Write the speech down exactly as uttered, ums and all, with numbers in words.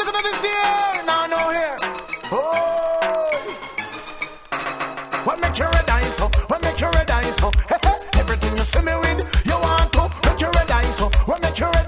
listen to this here. Now, no here. Oh. What make you red eyes, so? What make you red eyes, so? Hey, hey. Everything you see me with, you want to. Make you red eyes, so? What make you red